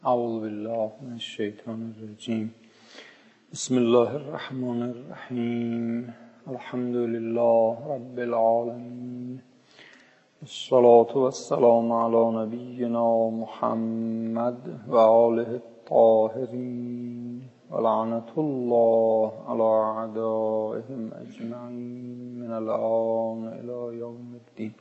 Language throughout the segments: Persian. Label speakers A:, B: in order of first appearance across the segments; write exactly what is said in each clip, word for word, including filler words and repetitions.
A: اعوذ بالله من الشیطان الرجیم. بسم الله الرحمن الرحیم. الحمد لله رب العالمین. الصلاة والسلام علی نبینا محمد و آله الطاهرین و لعنة الله علی اعدائهم اجمعین من الآن الی یوم الدین.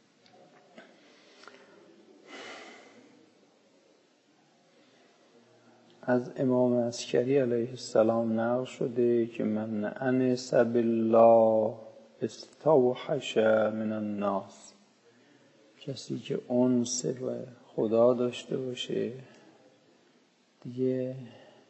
A: از امام عسکری علیه السلام نقل شده که من انس بالله استوحش من الناس، کسی که انس به خدا داشته باشه دیگه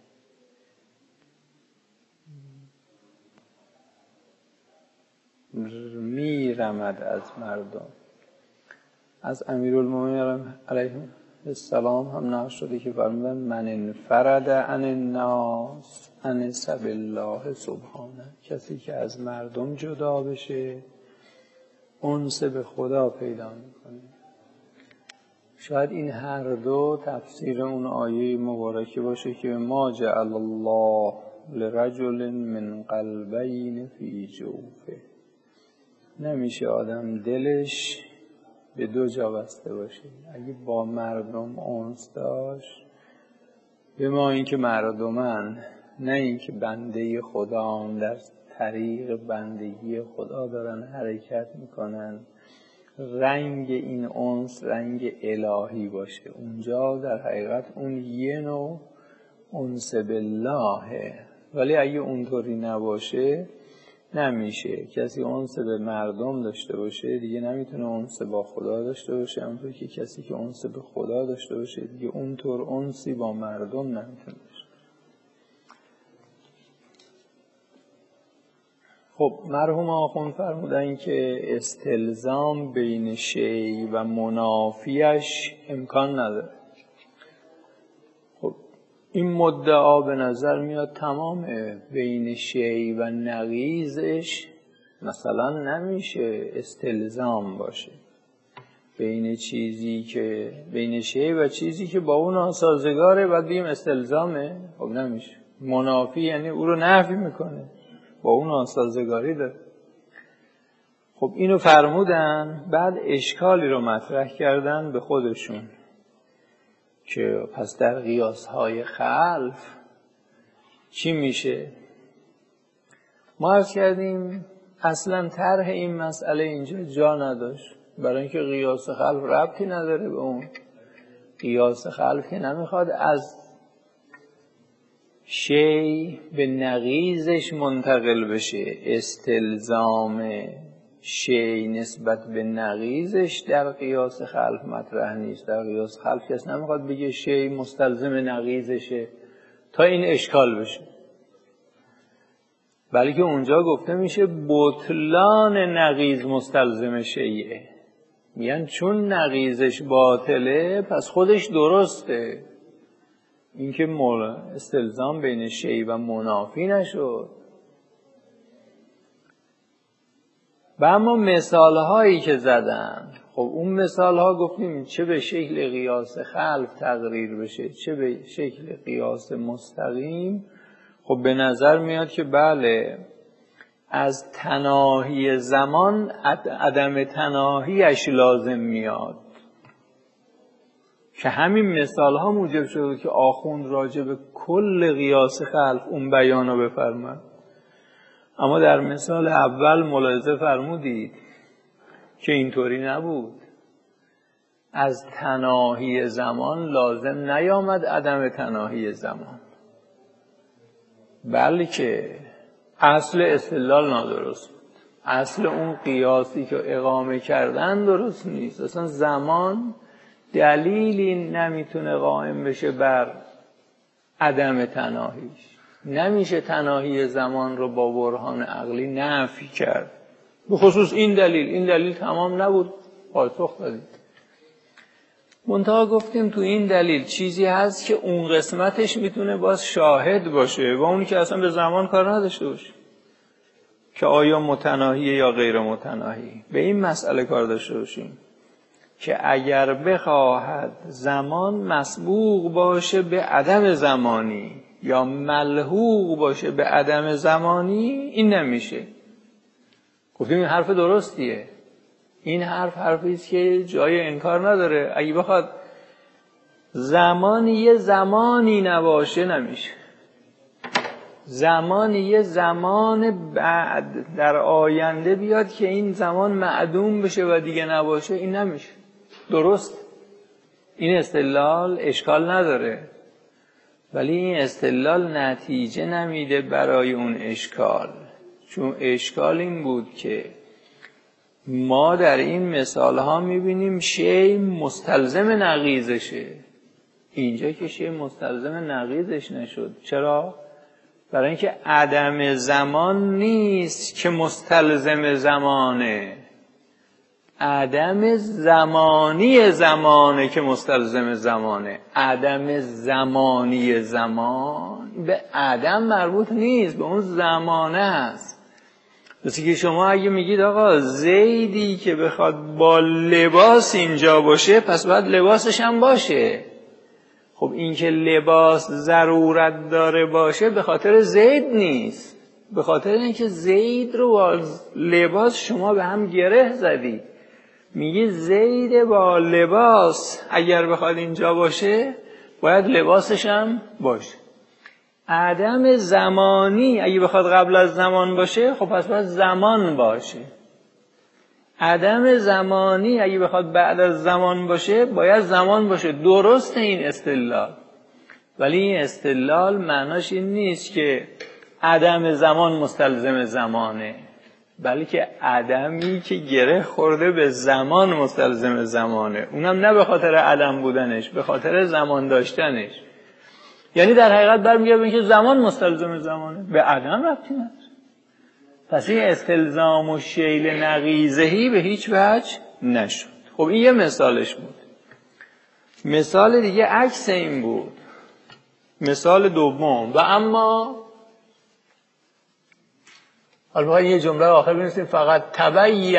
A: میرمد از مردم. از امیرالمومنین علیه السلام هم نقل شده که فرمودن من انفرد عن الناس انس بالله سبحانه، کسی که از مردم جدا بشه انس به خدا پیدا میکنه. شاید این هر دو تفسیر اون آیه مبارکه باشه که ما جعل الله لرجل من قلبین فی جوفه، نمیشه آدم دلش به دو جا بسته باشه. اگه با مردم انس داشت، به ما این که مردمن، نه این که بنده خدا در طریق بندگی خدا دارن حرکت میکنن، رنگ این انس رنگ الهی باشه. اونجا در حقیقت اون یه نوع انس بالله، ولی اگه اونطوری نباشه نمیشه. کسی انس به مردم داشته باشه دیگه نمیتونه انس با خدا داشته باشه، همونطور که کسی که انس به خدا داشته باشه دیگه اونطور انسی با مردم نمیتونه باشه. خب مرحوم آخوند فرمودن که استلزام بین شی و منافیش امکان نداره. خب این مدعا به نظر میاد تمامه. بین شی و نقیضش مثلا نمیشه استلزام باشه. بین چیزی که بین شی و چیزی که با اون ناسازگاره بعد بگیم استلزامه، خب نمیشه. منافی یعنی او رو نفی میکنه، با اون ناسازگاری داره. خب اینو فرمودن، بعد اشکالی رو مطرح کردن به خودشون که پس در قیاس‌های خلف چی میشه؟ ما عرض کردیم اصلا طرح این مسئله اینجا جا نداشت، برای اینکه قیاس خلف ربطی نداره به اون. قیاس خلف که نمیخواد از شی به نقیضش منتقل بشه. استلزام شی نسبت به نقیضش در قیاس خلف مطرح نیست. در قیاس خلف کس نمیخواد بگه شی مستلزم نقیضشه تا این اشکال بشه، بلکه اونجا گفته میشه بطلان نقیض مستلزم شیئه. میگن چون نقیضش باطله پس خودش درسته. این که استلزام بین شی و منافی نشد. و اما مثال هایی که زدن، خب اون مثال ها گفتیم چه به شکل قیاس خلف تقریر بشه چه به شکل قیاس مستقیم. خب به نظر میاد که بله، از تناهی زمان عدم تناهیش لازم میاد، که همین مثال ها موجب شده که آخوند راجع به کل قیاس خلف اون بیانو بفرماد. اما در مثال اول ملاحظه فرمودید که اینطوری نبود. از تناهی زمان لازم نیامد عدم تناهی زمان، بلکه اصل استدلال نادرست بود. اصل اون قیاسی که اقامه کردن درست نیست. اصلا زمان دلیلی نمیتونه قائم بشه بر عدم تناهیش. نمیشه تناهی زمان رو با برهان عقلی نفی کرد. به خصوص این دلیل این دلیل تمام نبود، پاسخ دادید. منتها گفتیم تو این دلیل چیزی هست که اون قسمتش میتونه باز شاهد باشه و اونی که اصلا به زمان کار نداشته باشه، که آیا متناهیه یا غیر متناهی. به این مسئله کار داشته باشیم. که اگر بخواهد زمان مسبوق باشه به عدم زمانی یا ملحوق باشه به عدم زمانی، این نمیشه. گفتیم این حرف درستیه. این حرف حرفی است که جای انکار نداره. اگه بخواد زمان یه زمانی نباشه نمیشه. زمان یه زمان بعد در آینده بیاد که این زمان معدوم بشه و دیگه نباشه، این نمیشه. درست این استدلال اشکال نداره، ولی این استدلال نتیجه نمیده برای اون اشکال. چون اشکال این بود که ما در این مثال ها میبینیم شی مستلزم نقیضشه. اینجا که شی مستلزم نقیضش نشد. چرا؟ برای اینکه عدم زمان نیست که مستلزم زمانه، عدم زمانی زمانه که مستلزم زمانه. عدم زمانی زمان به عدم مربوط نیست، به اون زمانه است. مثل که شما اگه میگید آقا زیدی که بخواد با لباس اینجا باشه پس باید لباسش هم باشه. خب این که لباس ضرورت داره باشه به خاطر زید نیست، به خاطر اینکه زید رو با لباس شما به هم گره زدی. میگی زید با لباس اگر بخواد اینجا باشه باید لباسش هم باشه. عدم زمانی اگه بخواد قبل از زمان باشه خب پس باید زمان باشه. عدم زمانی اگه بخواد بعد از زمان باشه باید زمان باشه. درست این استدلال، ولی این استدلال معناش این نیست که عدم زمان مستلزم زمانه، بلکه عدمی که گره خورده به زمان مستلزم زمانه، اونم نه به خاطر عدم بودنش، به خاطر زمان داشتنش. یعنی در حقیقت برمیگرده به اینکه زمان مستلزم زمانه، به عدم ربطی نداره. پس این استلزام و شیل نقیضهی به هیچ وجه نشد. خب این یه مثالش بود. مثال دیگه عکس این بود. مثال دوم: و اما، حالا باید یه جمله آخر بنویسیم: فقط تبین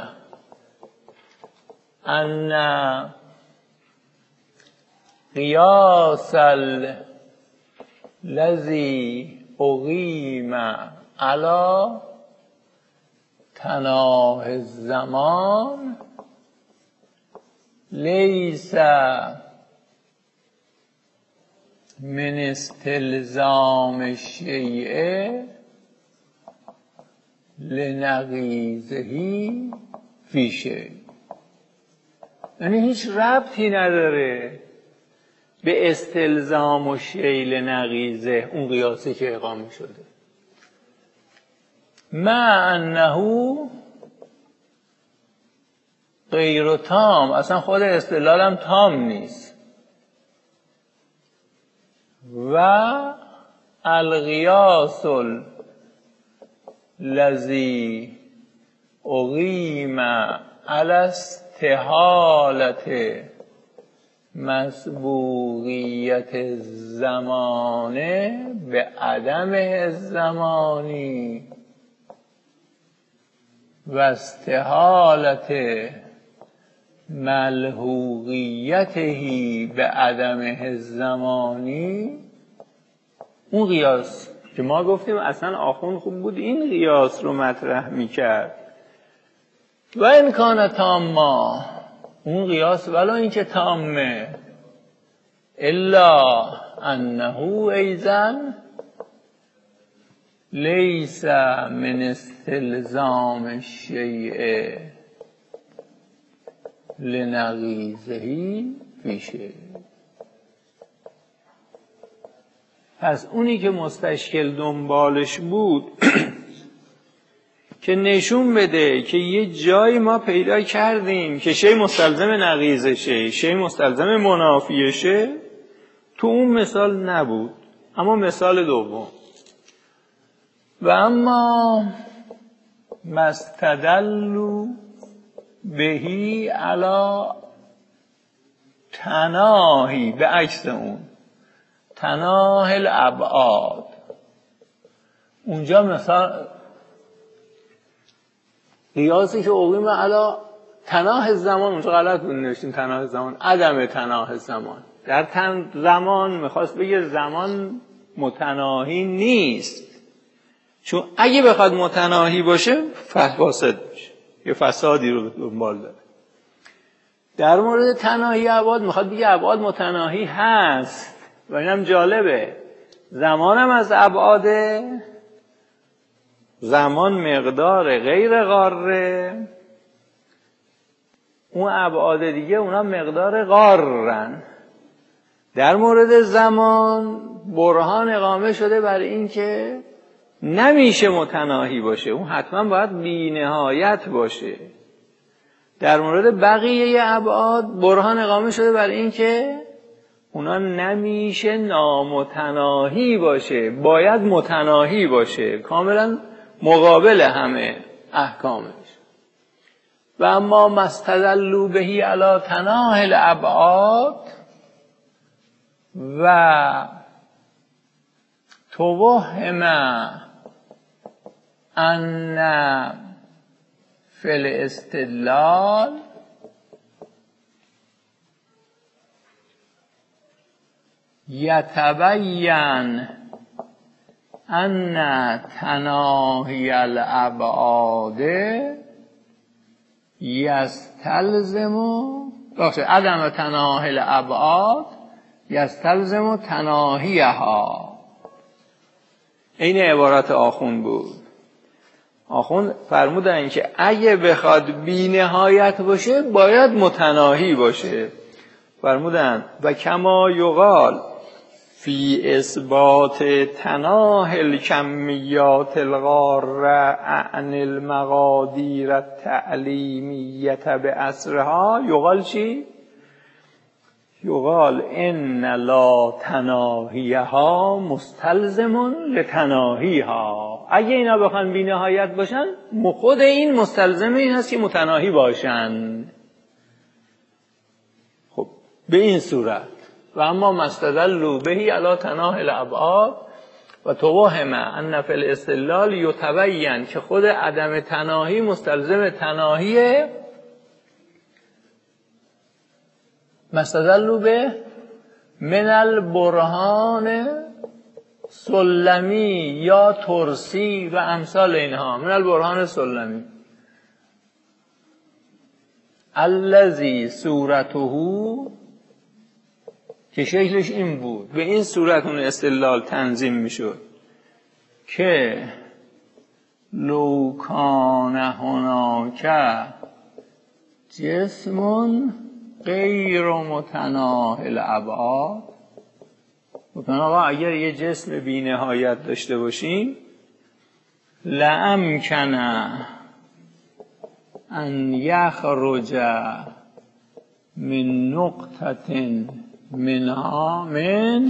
A: ان قیاس الذی اقیم علی تناهی الزمان لیس من استلزام الشیء لنقیضه فی شیء. یعنی هیچ ربطی نداره به استلزام و شیء لنقیضه اون قیاسی که اقامه شده، مع انه غیر تام. اصلا خود استدلالم تام نیست. و القیاس الذی اقیم علی استحالة مسبوقیت الزمان به عدم الزمانی و استحالت ملحوقیته به عدم الزمانی، اون قیاس که ما گفتیم اصلا آخوند خوب بود این قیاس رو مطرح میکرد. و این کان تاما، اون قیاس ولو این که تامه، الا انه ایزن لیس من استلزام الشیء لنقیضه فی شیء. پس اونی که مستشکل دنبالش بود که نشون بده که یه جایی ما پیدا کردیم که شی مستلزم نقیضشه، شی مستلزم منافیشه، تو اون مثال نبود. اما مثال دوم: و اما مستدلوا بهی علی تناهی، به عکس اون تناهی الابعاد. اونجا مثلا قیاسی که اقیم علی تناه زمان اونجا غلط بود نوشتیم، تناه زمان عدم تناه زمان. در تن زمان میخواست بگه زمان متناهی نیست، چون اگه بخواد متناهی باشه فاسد میشه، یه فسادی رو دنبال داره. در مورد تناهی ابعاد میخواد بگه ابعاد متناهی هست و اینم جالبه، زمانم از ابعاده، زمان مقدار غیر قاره، اون ابعاد دیگه اونا مقدار قارن. در مورد زمان برهان اقامه شده برای این که نمیشه متناهی باشه، اون حتما باید بی نهایت باشه. در مورد بقیه ابعاد برهان اقامه شده برای این که اونا نمیشه نامتناهی باشه، باید متناهی باشه، کاملا مقابل همه احکامش. و اما مستدلوا بهی علی تناه الابعاد و توهم ان فی الاستدلال یتبین ان تناهی الابعاد یستلزم باشه عدم تناهی الابعاد یستلزم تناهیها. این عبارت آخوند بود. آخوند فرمودن که اگه بخواد بی نهایت باشه باید متناهی باشه. فرمودن و کما یقال فی اثبات تناهی الکمیات الغاره عن المقادیر التعلیمیه بأسرها، یقال چی؟ یقال ان لا تناهیها مستلزم لتناهیها. اگه اینا بخوان بی نهایت باشن خود این مستلزم این هست که متناهی باشن. خب به این صورت و اما مستدلوا بهی علی تناهی الابعاد و توهم ان فی الاستدلال یتبین که خود عدم تناهی مستلزم تناهیه. مستدلوا به من البرهان سلمی یا ترسی و امثال اینها. من البرهان سلمی الذی صورته، که شکلش این بود، به این صورت اون استدلال تنظیم میشد که لو کان هناک جسم غیر متناهی الابعاد، گفتن آقا اگر یه جسم بی نهایت داشته باشیم لامکن ان یخرج من نقطه منها من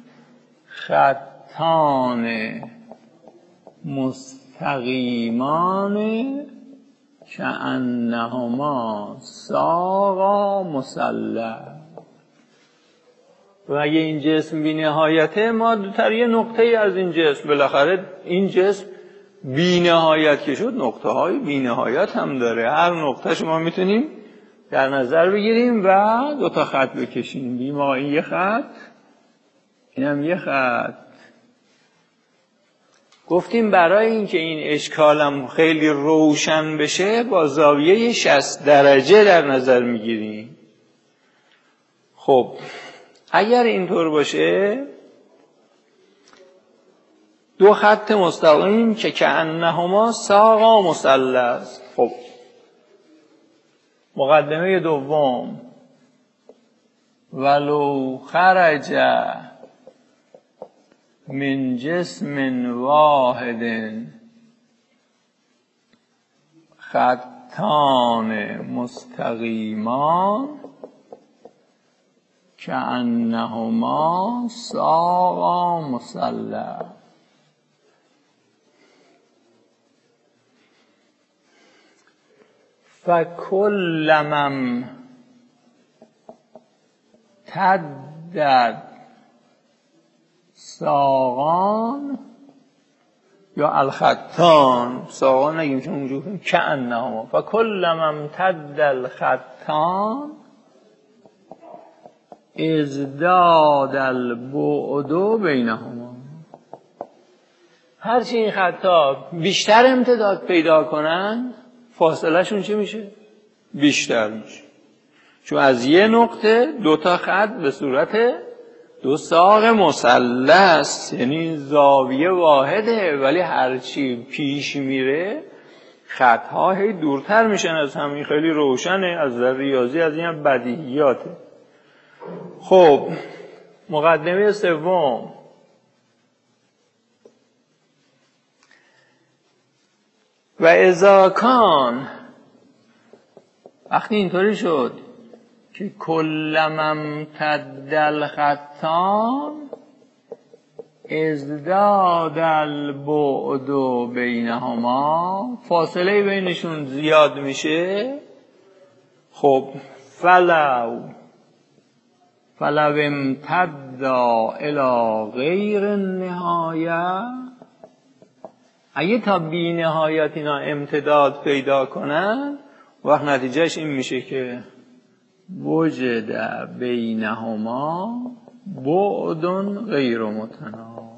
A: خطان مستقیمان کأنهما ساقا مسلح. و اگه این جسم بی نهایته ما دوتر یه نقطه ای از این جسم، بالاخره این جسم بی نهایت که شد نقطه های بی نهایت هم داره، هر نقطه شما میتونیم در نظر بگیریم و دو تا خط بکشیم، بیم آقا این یه خط اینم یه خط. گفتیم برای اینکه این اشکالم خیلی روشن بشه با زاویه شصت درجه در نظر میگیریم. خب اگر اینطور باشه دو خط مستقیم که کأنهما ساقا مثلث. خب مقدمه دوم ولو خرج من جسم واحد خطان مستقیمان کأنهما ساقا مسلح. فکلما امتدت ساقان یا الخطان ساقان نگیم که اونجور کنیم که انهما و کلما امتد الخطان ازداد البعد بینهما. هرچی این خطا بیشتر امتداد پیدا کنن فاصله شون چه میشه؟ بیشتر میشه. چون از یه نقطه دو تا خط به صورت دو ساق مثلث، یعنی زاویه واحده، ولی هرچی پیش میره خطها هی دورتر میشن از همین. خیلی روشنه از نظر ریاضی، از این بدیهیاته. خب مقدمه سوم، و اذا کان، وقتی اینطوری شد که کلما امتد الخطان ازداد البعد بینهما، فاصله بینشون زیاد میشه. خب فلو فلو امتد الی غیر النهایه، اگه تا بی نهایت اینا امتداد پیدا کنن وقت نتیجهش این میشه که وجد بینهما بعد غیر متناهی.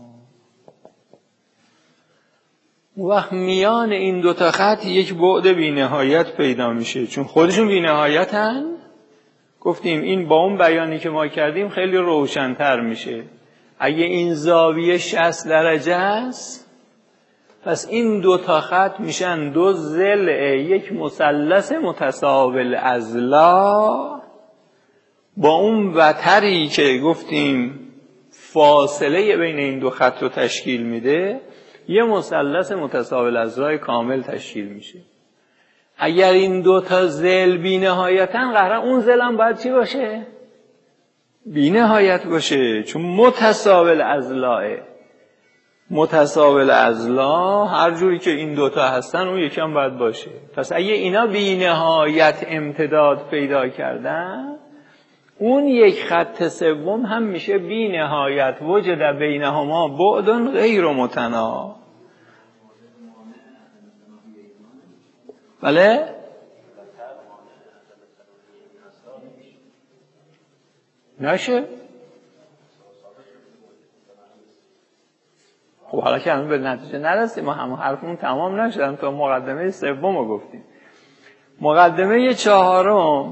A: وقت میان این دوتا خط یک بعد بی نهایت پیدا میشه، چون خودشون بی نهایتن. گفتیم این با اون بیانی که ما کردیم خیلی روشن‌تر میشه. اگه این زاویه شصت درجه است، پس این دو تا خط میشن دو ضلع یک مثلث متساوی الاضلاع، با اون وتری که گفتیم فاصله بین این دو خط رو تشکیل میده، یه مثلث متساوی الاضلاع کامل تشکیل میشه. اگر این دو تا ضلع بی‌نهایتن، قراره اون ضلع هم باید چی باشه؟ بی‌نهایت باشه، چون متساوی الاضلاعه. متساوی الاضلاع هر جوری که این دوتا هستن اون یکی هم باید باشه. پس اگه اینا بی نهایت امتداد پیدا کردن، اون یک خط سوم هم میشه بی نهایت وجد بینهما بعد غیر متناهی. بله؟ نشه؟ خب حالا که همین به نتیجه نرسیم، ما همون حرفمون تمام نشدن تا مقدمه سوم رو گفتیم. مقدمه چهارم،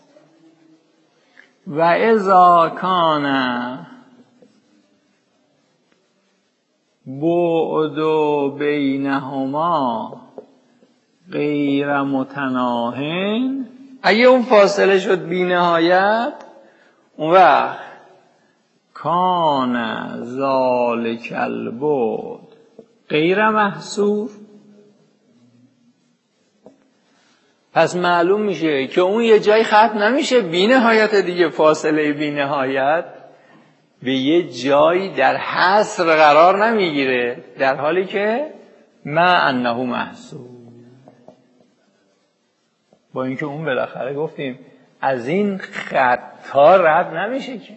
A: و اذا کان بعد بینهما غیر متناهین، اگه اون فاصله شد بی نهایت، اون وقت کان ذالک البعد غیر محصور، پس معلوم میشه که اون یه جای ختم نمیشه بی نهایت دیگه. فاصله بی نهایت به یه جایی در حصر قرار نمیگیره، در حالی که ما انه محصور. با اینکه اون بالاخره گفتیم از این خطا رد نمیشه، که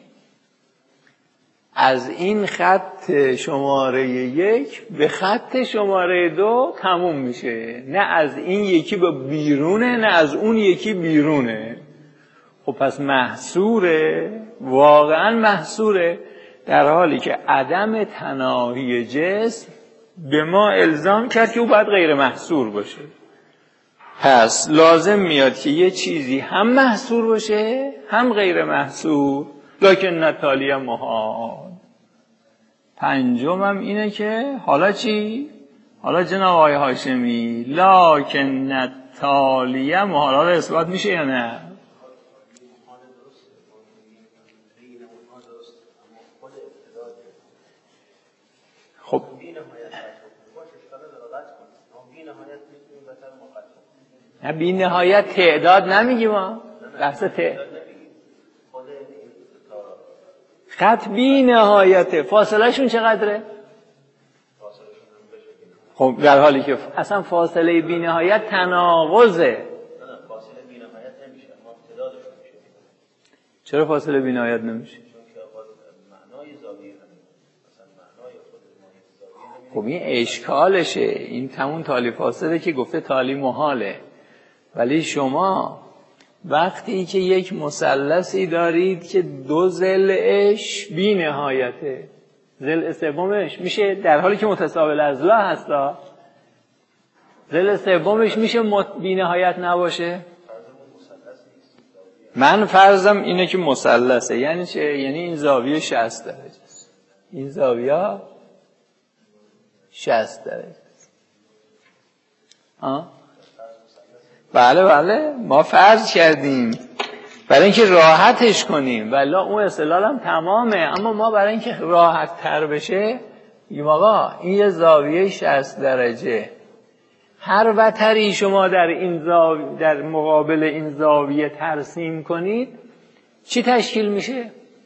A: از این خط شماره یک به خط شماره دو تموم میشه، نه از این یکی به بیرونه نه از اون یکی بیرونه. خب پس محصوره، واقعا محصوره، در حالی که عدم تناهی جسم به ما الزام کرد که او باید غیر محصور باشه. پس لازم میاد که یه چیزی هم محصور باشه هم غیر محصور، لکن نتالی محال. پنجم هم اینه که حالا چی؟ حالا جناب آقای هاشمی، لکن نتالی محال، حالا اثبات میشه یا نه؟ خب نه بی نهایت تعداد نمیگیم ما، بحث تعداد خط بی نهایته، فاصله شون چقدره؟ خب در حالی که اصلا فاصله بی نهایت تناقضه.
B: فاصله بی نهایت نمیشه، اما تعدادش میشه.
A: چرا فاصله بی نهایت نمیشه؟
B: چون که معنای زاویه همین، مثلا معنای خود معنای زاویه
A: خب این اشکالشه، این تمون تالی فاسده که گفته تالی محاله. ولی شما وقتی که یک مثلثی دارید که دو ضلعش بی نهایته، ضلع سومش میشه در حالی که متساوی الاضلاع هستا، ضلع سومش میشه بی نهایت نباشه. من فرضم اینه که مثلثه. یعنی چه؟ یعنی این زاویه شصت درجه است، این زاویه شصت درجه است. آه؟ بله بله ما فرض کردیم برای اینکه راحتش کنیم، ولی اون استدلال هم تمامه، اما ما برای اینکه راحت تر بشه میگیم آقا این یه زاویه شصت درجه، هر وتری شما در این زاویه در مقابل این زاویه ترسیم کنید چی تشکیل میشه؟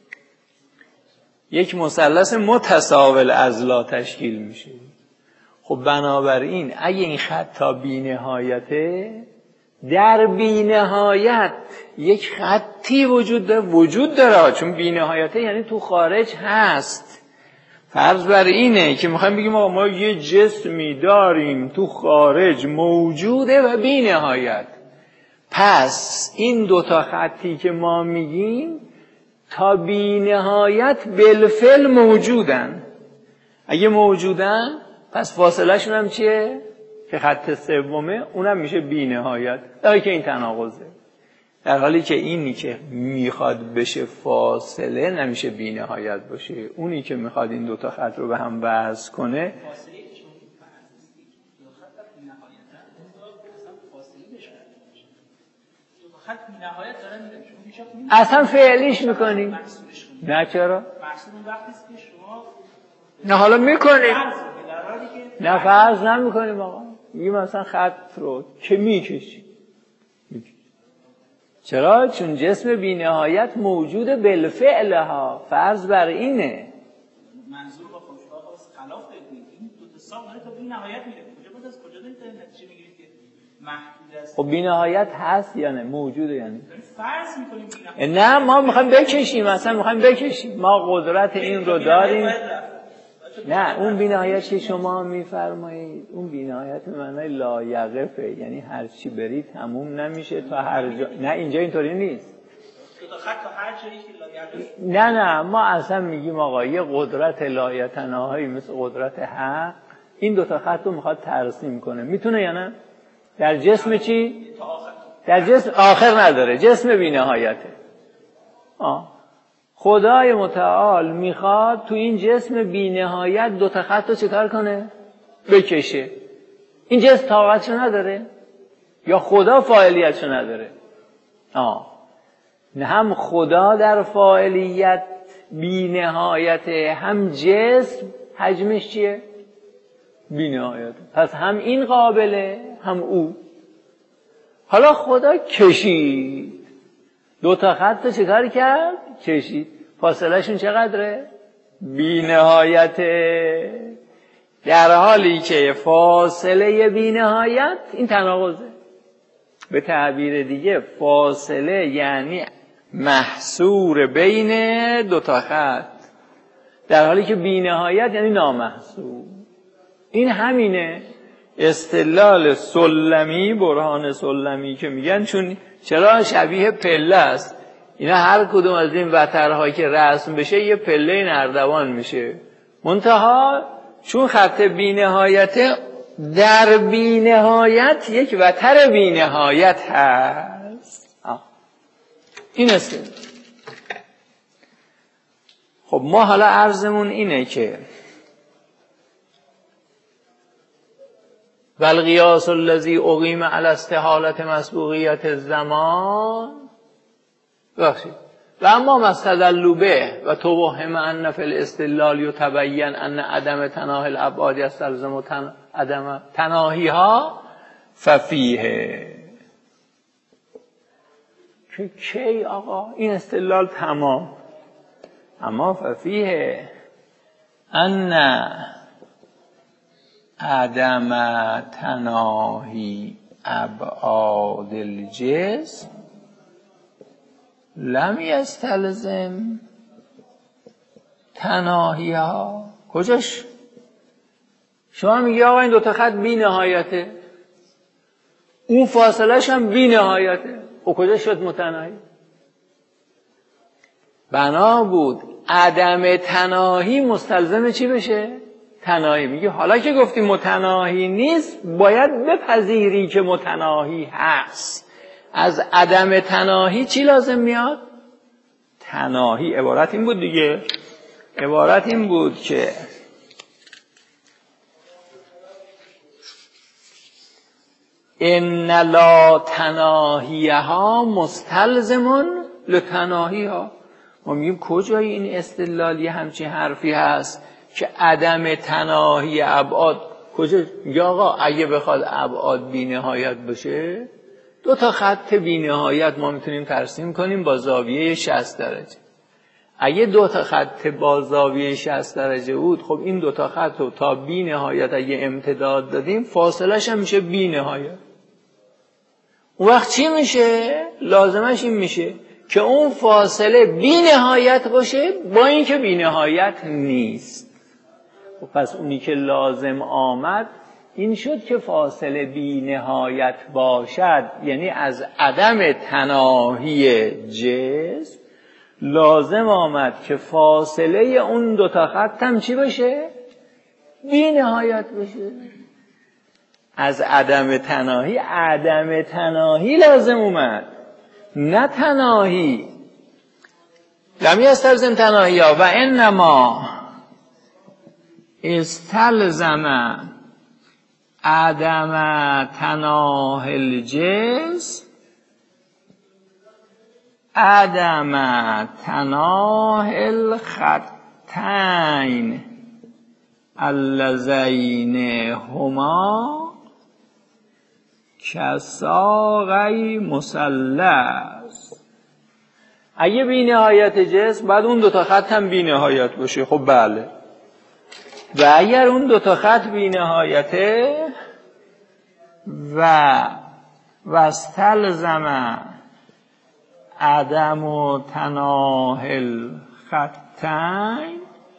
A: یک مثلث متساوی الاضلاع تشکیل میشه. خب بنابراین اگه این خط تا بی نهایته، در بی نهایت یک خطی وجود داره، وجود داره چون بی نهایته یعنی تو خارج هست. فرض بر اینه که میخوایم بگیم آقا ما یه جسمی داریم تو خارج موجوده و بی نهایت، پس این دوتا خطی که ما میگیم تا بی نهایت بالفعل موجودن. اگه موجودن پس فاصله شون هم چیه؟ که خط سومه، اونم میشه بی نهایت، در حالی که این تناقضه. در حالی که اینی که میخواد بشه فاصله نمیشه بی نهایت باشه. اونی که میخواد این دوتا خط رو به هم وصل کنه اصلا فعلیش میکنیم. نه چرا؟ نه حالا میکنیم، نه فرض نمیکنیم آقا، میگیم مثلا خط رو که میکشیم. چرا؟ چون جسم بی نهایت موجود بالفعل ها، فرض بر اینه.
C: منظور با خوشباه خلاف بگید این دو تا ساق داره تا بی نهایت میره، کجا بود از کجا دارید نتیجه میگیرید که محدود است؟
A: خب بی نهایت هست یا نه؟ موجوده یعنی
C: فرض میکنیم بی نهایت.
A: نه ما میخوایم بکشیم، مثلا میخوایم بکشیم، ما قدرت این رو داریم. نه اون بی نهایت که شما میفرمایید اون بی نهایت معنای لایقفه، یعنی هر چی برید تموم نمیشه تا هر جا. نه اینجا اینطوری نیست.
C: تا خط تا هر جایی که لایقف.
A: نه نه ما اصلا میگیم آقا یه قدرت لایتناهی مثل قدرت حق این دوتا خط رو میخواد ترسیم کنه، میتونه یا نه؟ در جسم چی؟ در جسم آخر نداره، جسم بی نهایته. آه خدای متعال میخواد تو این جسم بی نهایت دو تا خط رو چیکار کنه؟ بکشه. این جسم طاقتشو نداره؟ یا خدا فاعلیتشو نداره؟ آه نه هم خدا در فاعلیت بی نهایته، هم جسم حجمش چیه؟ بی نهایته. پس هم این قابله هم او. حالا خدا کشید دو تا خط رو چیکار کرد؟ کشید. فاصله شون چقدره؟ بی نهایته. در حالی که فاصله بی نهایت این تناقضه. به تعبیر دیگه فاصله یعنی محصور بین دو تا خط، در حالی که بی نهایت یعنی نامحصور. این همینه استدلال سلمی، برهان سلمی که میگن چون چرا شبیه پله است، اینا هر کدوم از این وترهایی که رسم بشه یه پله نردبان میشه، منتها چون خط بی نهایته در بی نهایت یک وتر بی نهایت هست. آه. این است. خب ما حالا عرضمون اینه که والقیاس الذی اقیم علی استحالت مسبوقیت الزمان بخشید و اما مستدلوا به و توهم ان فی الاستدلال یتبین ان عدم تناهی الابعاد یستلزم تن عدم تناهیها ففیه. که کی آقا این استدلال تمام، اما ففیه ان عدم تناهی ابعاد الجسم لم یستلزم تناهی ها. کجاش؟ شما میگی آقا این دوتا خط بی نهایته، اون فاصلهش هم بی نهایته، او کجا شد متناهی؟ بنا بود عدم تناهی مستلزم چی بشه؟ تناهی. میگه حالا که گفتی متناهی نیست، باید بپذیری که متناهی هست. از عدم تناهی چی لازم میاد؟ تناهی. عبارت این بود دیگه، عبارت این بود که ان لا تناهیها مستلزمون لتناهیها. ما میگیم کجای این استدلالی همچین حرفی هست که عدم تناهی ابعاد کجا؟ میگه آقا اگه بخواد ابعاد بی نهایت باشه، دو تا خط بی نهایت ما میتونیم ترسیم کنیم با زاویه شصت درجه. اگه دو تا خط با زاویه شصت درجه بود، خب این دو تا خط رو تا بی نهایت اگه امتداد دادیم، فاصلش هم میشه بی نهایت. اون وقت چی میشه؟ لازمش این میشه که اون فاصله بی نهایت باشه با اینکه بی نهایت نیست. خب پس اونی که لازم آمد این شد که فاصله بی نهایت باشد، یعنی از عدم تناهی جسم لازم آمد که فاصله اون دوتا خط هم چی باشه؟ بی نهایت باشه. از عدم تناهی عدم تناهی لازم اومد، نه تناهی. لم یستلزم تناهی ها و انما استلزم عدم تناهی الجسم عدم تناهی الخطین اللذین هما کساقی مثلث. اگه بی نهایت جسم، بعد اون دوتا خط هم بی نهایت باشه. خب بله. و اگر اون دوتا خط بی نهایته و واستلزم عدم و تناهی الخطین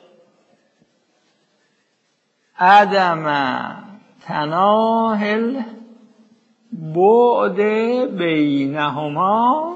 A: عدم تناهی البعد بینهما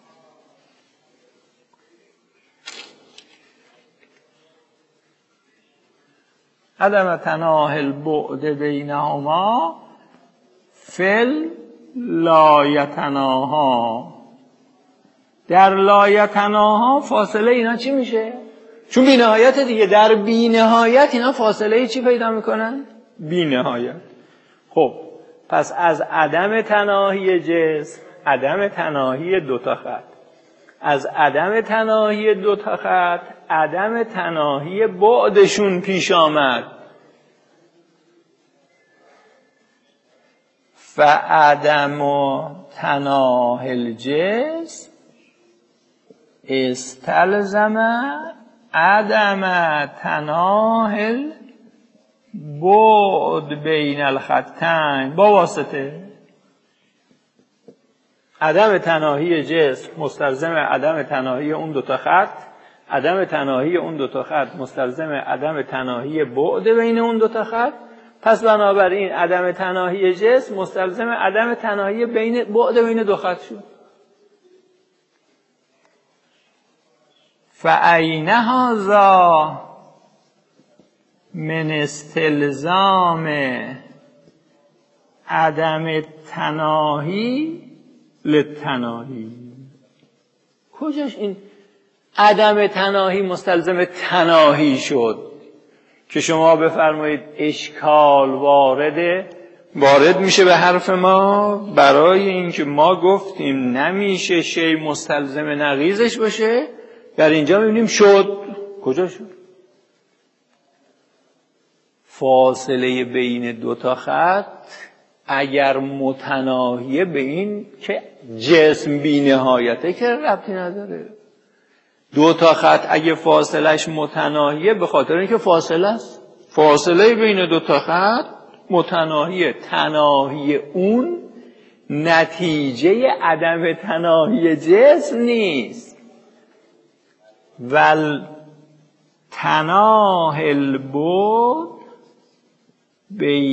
A: عدم تناهی البعد بینهما فل لا یتناها. در لا یتناها فاصله اینا چی میشه؟ چون بی نهایت دیگه، در بی نهایت اینا فاصله چی پیدا میکنن؟ بی نهایت. خب پس از عدم تناهی جسم عدم تناهی دوتا خط، از عدم تناهی دوتا خط عدم تناهی بعدشون پیش آمد. فعدم تناهی الجسم استلزم عدم تناهی البعد بین الخطین با واسطه. عدم تناهی جسم مستلزم عدم تناهی اون دوتا خط، عدم تناهی اون دوتا خط مستلزم عدم تناهی بعد بین اون دوتا خط. پس بنابراین عدم تناهی جسم مستلزم عدم تناهی بین بعد بین دو خط شد. فأین هذا من استلزام عدم تناهی للتناهی. کجاش این عدم تناهی مستلزم تناهی شد که شما بفرمایید اشکال وارده وارد میشه به حرف ما برای اینکه ما گفتیم نمیشه شی مستلزم نقیضش باشه، در اینجا میبینیم شد. کجا شد؟ فاصله بین دوتا خط اگر متناهیه به این که جسم بی نهایته که ربطی نداره. دوتا خط اگه فاصلش متناهیه به خاطر اینکه فاصله است، فاصله بین دوتا خط متناهیه، تناهی اون نتیجه عدم تناهی جسم نیست. ول تناهی البعد بی